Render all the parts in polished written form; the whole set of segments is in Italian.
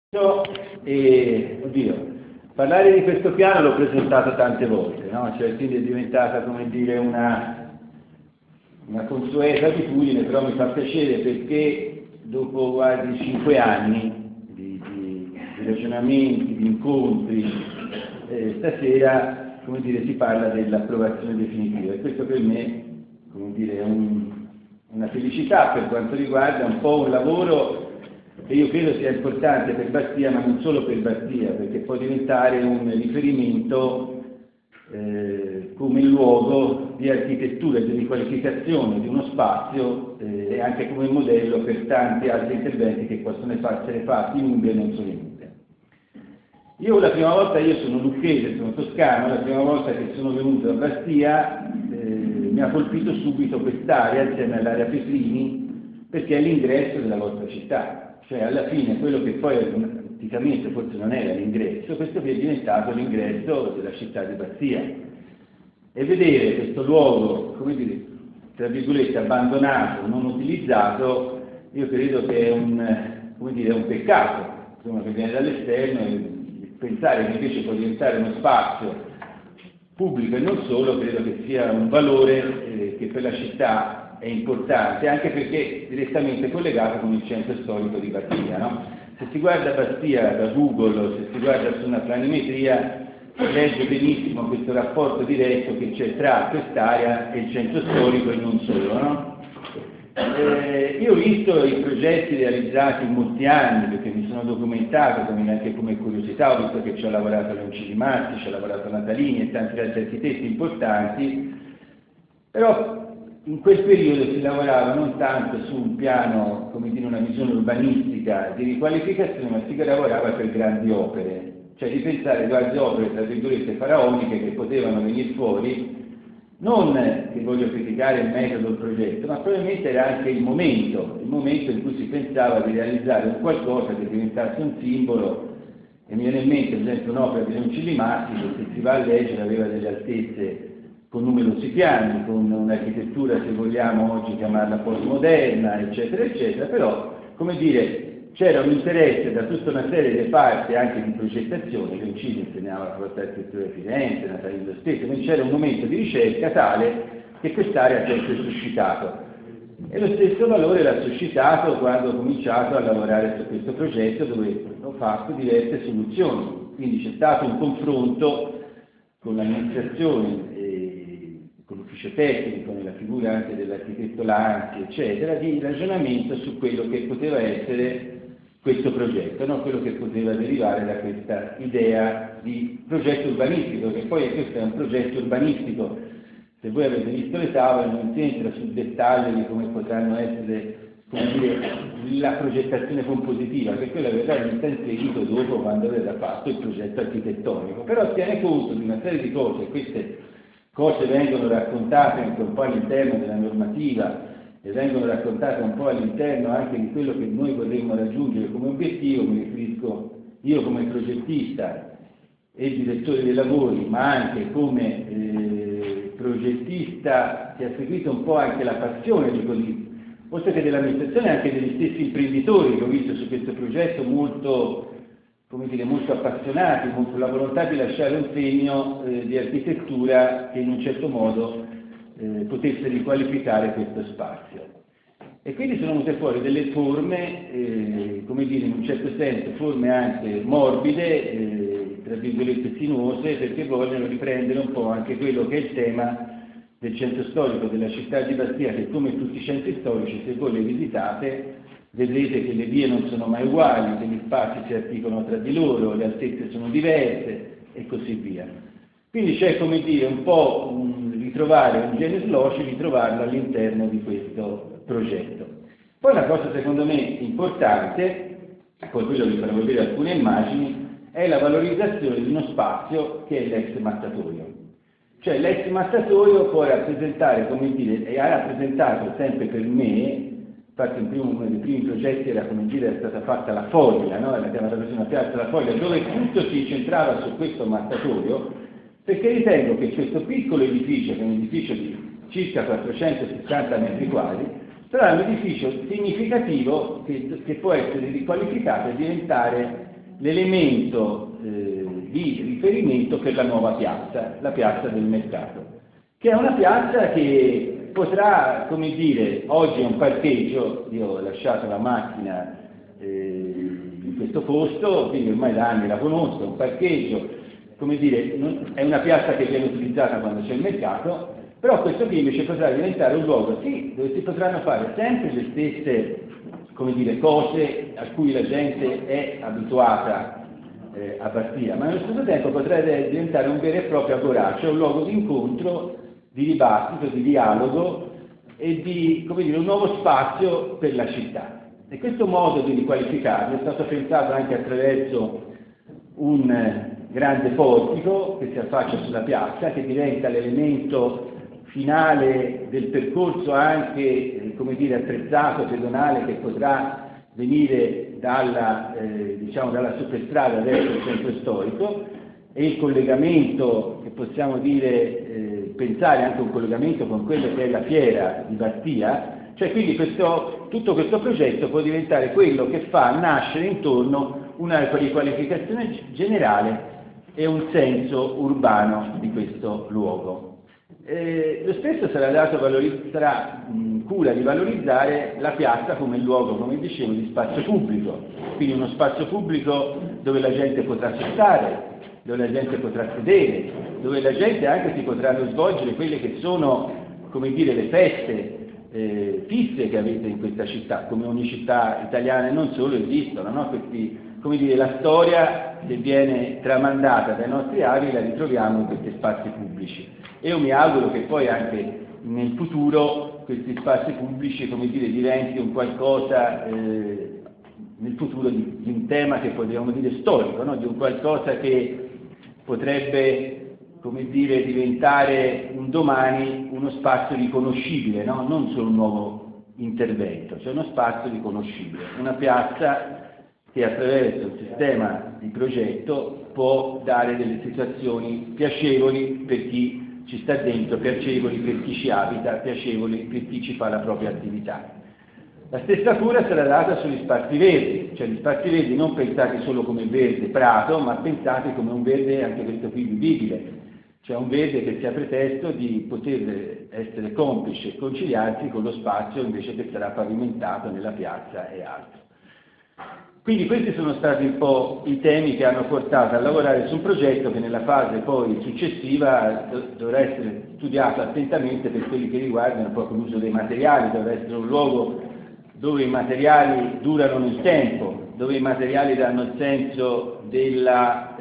Oddio, parlare di questo piano l'ho presentato tante volte, no? Cioè, quindi è diventata, come dire, una consueta abitudine, però mi fa piacere perché dopo quasi 5 anni di ragionamenti, di incontri, stasera, come dire, si parla dell'approvazione definitiva e questo per me, come dire, è una felicità per quanto riguarda un po' un lavoro che io credo sia importante per Bastia, ma non solo per Bastia, perché può diventare un riferimento come luogo di architettura e di riqualificazione di uno spazio e anche come modello per tanti altri interventi che possono essere fatti in Umbria e non solo in Umbria. La prima volta, io sono lucchese, sono toscano, la prima volta che sono venuto a Bastia mi ha colpito subito quest'area, insieme all'area Petrini, perché è l'ingresso della vostra città. Cioè alla fine quello che poi anticamente forse non era l'ingresso, questo qui è diventato l'ingresso della città di Bastia. E vedere questo luogo, come dire, tra virgolette, abbandonato, non utilizzato, io credo che è un peccato, insomma, che viene dall'esterno, e pensare che invece può diventare uno spazio pubblico e non solo, credo che sia un valore che per la città è importante, anche perché è direttamente collegato con il centro storico di Bastia, no? Se si guarda Bastia da Google o se si guarda su una planimetria, si legge benissimo questo rapporto diretto che c'è tra quest'area e il centro storico e non solo, no? Io ho visto i progetti realizzati in molti anni, perché mi sono documentato anche come curiosità, ho visto che ci ha lavorato Leonci Di Matti, ci ha lavorato Natalini e tanti altri architetti importanti, però in quel periodo si lavorava non tanto su un piano, come dire, una visione urbanistica di riqualificazione, ma si lavorava per grandi opere, cioè di pensare a grandi opere, tra virgolette, faraoniche che potevano venire fuori, non che voglio criticare il metodo del progetto, ma probabilmente era anche il momento in cui si pensava di realizzare un qualcosa che diventasse un simbolo, e mi viene in mente ad esempio un'opera di Leonci Di Matti che se si va a leggere aveva delle altezze con numerosi piani, con un'architettura, se vogliamo oggi chiamarla postmoderna, eccetera, eccetera, però, come dire, c'era un interesse da tutta una serie di parti anche di progettazione, Leonci insegnava la facoltà di architettura di Firenze, Natalini lo stesso, quindi c'era un momento di ricerca tale che quest'area ha sempre suscitato. E lo stesso valore l'ha suscitato quando ho cominciato a lavorare su questo progetto, dove ho fatto diverse soluzioni, quindi c'è stato un confronto con l'amministrazione, con l'ufficio tecnico, nella figura anche dell'architetto Lanzi, eccetera, di ragionamento su quello che poteva essere questo progetto, no? Quello che poteva derivare da questa idea di progetto urbanistico, che poi questo è un progetto urbanistico, se voi avete visto le tavole non si entra sul dettaglio di come potranno essere, come dire, la progettazione compositiva, che quella verrà inserito dopo quando verrà fatto il progetto architettonico, però tiene conto di una serie di cose, queste cose vengono raccontate anche un po' all'interno della normativa e vengono raccontate un po' all'interno anche di quello che noi vorremmo raggiungere come obiettivo, mi riferisco io come progettista e direttore dei lavori, ma anche come progettista che ha seguito un po' anche la passione di così, oltre che dell'amministrazione anche degli stessi imprenditori che ho visto su questo progetto molto, come dire, molto appassionati, molto la volontà di lasciare un segno di architettura che in un certo modo potesse riqualificare questo spazio. E quindi sono venute fuori delle forme, come dire, in un certo senso, forme anche morbide, tra virgolette sinuose, perché vogliono riprendere un po' anche quello che è il tema del centro storico della città di Bastia, che come tutti i centri storici, se voi le visitate, vedrete che le vie non sono mai uguali, che gli spazi si articolano tra di loro, le altezze sono diverse e così via. Quindi c'è, come dire, un po' ritrovare un genus loci, ritrovarlo all'interno di questo progetto. Poi una cosa secondo me importante, poi quello vi farò vedere alcune immagini, è la valorizzazione di uno spazio che è l'ex mattatoio. Cioè l'ex mattatoio può rappresentare, come dire, e ha rappresentato sempre per me, infatti uno dei primi progetti era, come dire, è stata fatta la foglia, no? Era chiamata così una piazza la foglia, dove tutto si incentrava su questo mattatoio, perché ritengo che questo piccolo edificio, che è un edificio di circa 460 metri quadri, sarà un edificio significativo che può essere riqualificato e diventare l'elemento di riferimento per la nuova piazza, la piazza del mercato, che è una piazza che potrà, come dire, oggi è un parcheggio, io ho lasciato la macchina in questo posto, quindi ormai da anni la conosco, è un parcheggio, come dire, è una piazza che viene utilizzata quando c'è il mercato, però questo qui invece potrà diventare un luogo, sì, dove si potranno fare sempre le stesse, come dire, cose a cui la gente è abituata a Bastia, ma nello stesso tempo potrebbe diventare un vero e proprio agorà, cioè un luogo di incontro, di dibattito, di dialogo e di, come dire, un nuovo spazio per la città. E questo modo di riqualificarlo è stato pensato anche attraverso un grande portico che si affaccia sulla piazza, che diventa l'elemento finale del percorso anche, come dire, attrezzato, pedonale, che potrà venire dalla superstrada verso il centro storico, e il collegamento, che possiamo dire, pensare anche un collegamento con quello che è la fiera di Bastia, cioè quindi tutto questo progetto può diventare quello che fa nascere intorno una riqualificazione generale e un senso urbano di questo luogo. Lo stesso sarà cura di valorizzare la piazza come luogo, come dicevo, di spazio pubblico, quindi uno spazio pubblico dove la gente potrà stare, dove la gente potrà sedere, dove la gente anche si potranno svolgere quelle che sono, come dire, le feste fisse che avete in questa città, come ogni città italiana e non solo esistono, no? Come dire, la storia che viene tramandata dai nostri avi la ritroviamo in questi spazi pubblici. E io mi auguro che poi anche nel futuro questi spazi pubblici, come dire, diventi un qualcosa nel futuro di un tema che potremmo dire storico, no? Di un qualcosa che potrebbe, come dire, diventare un domani uno spazio riconoscibile, no? Non solo un nuovo intervento, cioè uno spazio riconoscibile, una piazza che attraverso il sistema di progetto può dare delle situazioni piacevoli per chi ci sta dentro, piacevoli per chi ci abita, piacevoli per chi ci fa la propria attività. La stessa cura sarà data sugli spazi verdi, cioè gli spazi verdi non pensati solo come verde prato, ma pensati come un verde anche questo qui vivibile, cioè un verde che sia pretesto di poter essere complice e conciliarsi con lo spazio invece che sarà pavimentato nella piazza e altro. Quindi questi sono stati un po' i temi che hanno portato a lavorare su un progetto che nella fase poi successiva dovrà essere studiato attentamente per quelli che riguardano proprio l'uso dei materiali, dovrà essere un luogo dove i materiali durano nel tempo, dove i materiali danno il senso della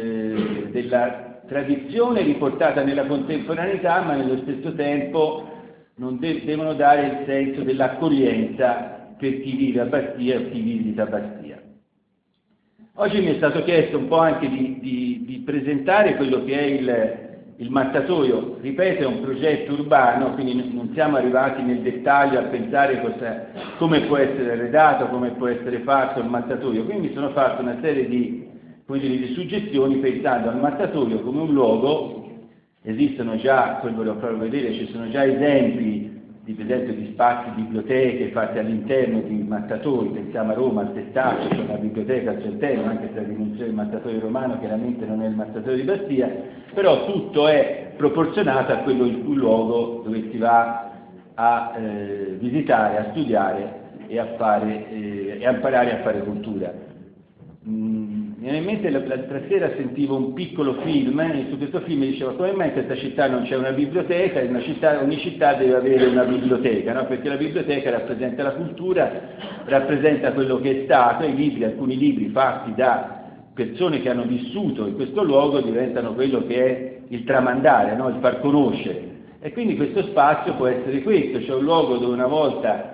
tradizione riportata nella contemporaneità, ma nello stesso tempo non devono dare il senso dell'accoglienza per chi vive a Bastia o chi visita Bastia. Oggi mi è stato chiesto un po' anche di presentare quello che è il mattatoio. Ripeto, è un progetto urbano, quindi non siamo arrivati nel dettaglio a pensare come può essere arredato, come può essere fatto il mattatoio. Quindi mi sono fatto una serie di suggestioni pensando al mattatoio come un luogo. Esistono già, poi volevo farlo vedere, ci sono già esempi per esempio di spazi, biblioteche fatte all'interno di mattatori, pensiamo a Roma, al Testaccio, c'è una biblioteca al Centeno, anche se la dimensione del mattatoio romano chiaramente non è il mattatoio di Bastia, però tutto è proporzionato a quello il luogo dove si va a visitare, a studiare e a imparare a fare cultura. Mi viene in mente l'altra sera sentivo un piccolo film, e su questo film mi diceva come mai in questa città non c'è una biblioteca, e ogni città deve avere una biblioteca, no? Perché la biblioteca rappresenta la cultura, rappresenta quello che è stato, e i libri, alcuni libri fatti da persone che hanno vissuto in questo luogo diventano quello che è il tramandare, no? Il far conoscere. E quindi questo spazio può essere questo, cioè un luogo dove una volta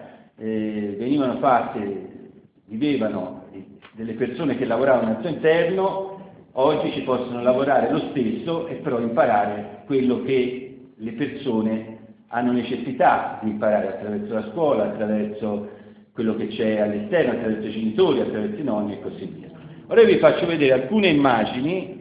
vivevano delle persone che lavoravano al suo interno, oggi ci possono lavorare lo stesso e però imparare quello che le persone hanno necessità di imparare attraverso la scuola, attraverso quello che c'è all'esterno, attraverso i genitori, attraverso i nonni e così via. Ora vi faccio vedere alcune immagini